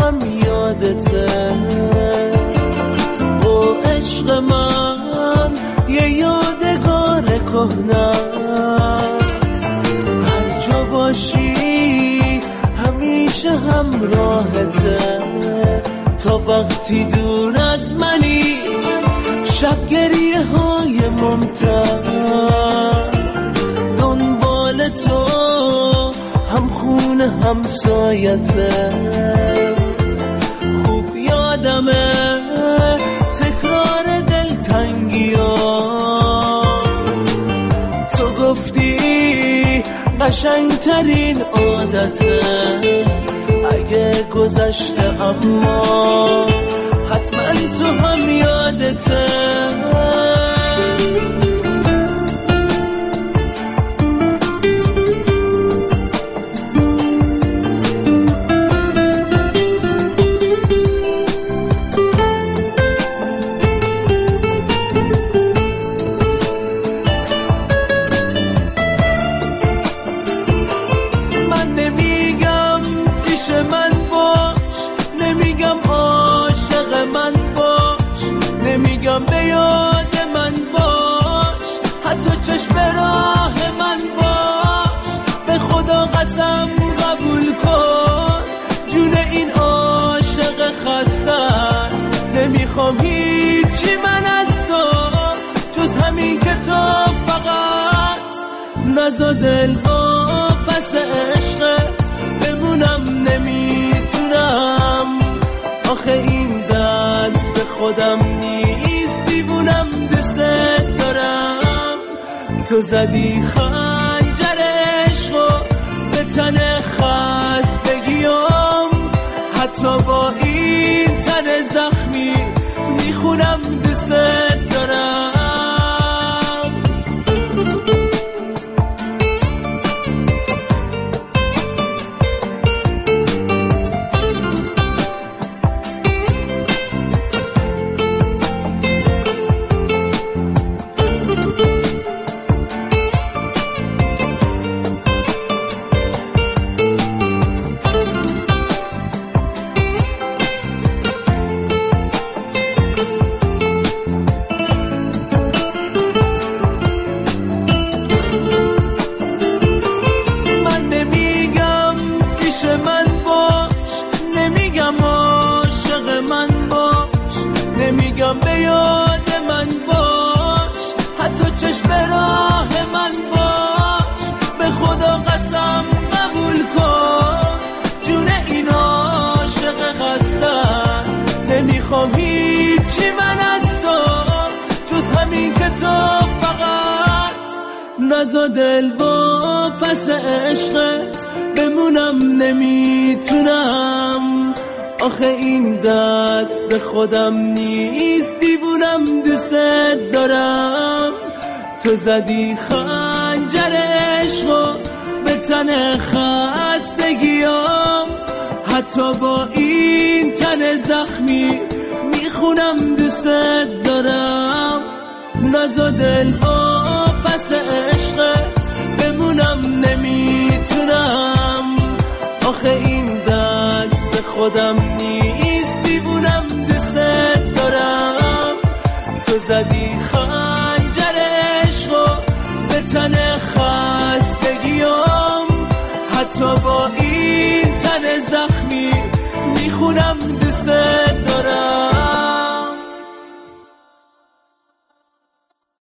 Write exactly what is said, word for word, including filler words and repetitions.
هم یادته. او عشق من یه یادگار کهنه‌ست، هر جا باشی همیشه همراهته. تا وقتی دور از منی شب گریه های ممتد، دنبال تو هم خونه همسایته. خوب یادمه تکرار دلتنگی ها، تو گفتی قشنگترین عادته. اگه گذشته اما حتما تو هم یادته. به یاد من باش، حتی چشم راه من باش. به خدا قسم قبول کن جون این عاشق خستت. نمیخوام هیچی من از تو جز همین که تو فقط نزا دل با پس عشقت بمونم. نمیتونم آخه این دست خودم نیست، دیوونم دوست دارم. تو زدی خنجر عشقو به تن خستگیام، حتی با این تن زخمی میخونم دوست دارم. به یاد من باش، حتی چشم راه من باش. به خدا قسم قبول کن جون این عاشق خستت. نمیخوام هیچی من از تو جز همین که تو فقط نزا دل و پس عشقت بمونم. نمیتونم آخه این دست خودم نیست، دیوونم دوست دارم. تو زدی خنجر عشقو به تن خستگیام، حتی با این تن زخمی میخونم دوست دارم. نزا دل و پس عشقت بمونم. نمیتونم آخه این دست خودم نیست، دیوونم دوست دارم. تو زدی خنجر عشقو به تن خستگیام، حتی با این تن زخمی میخونم دوست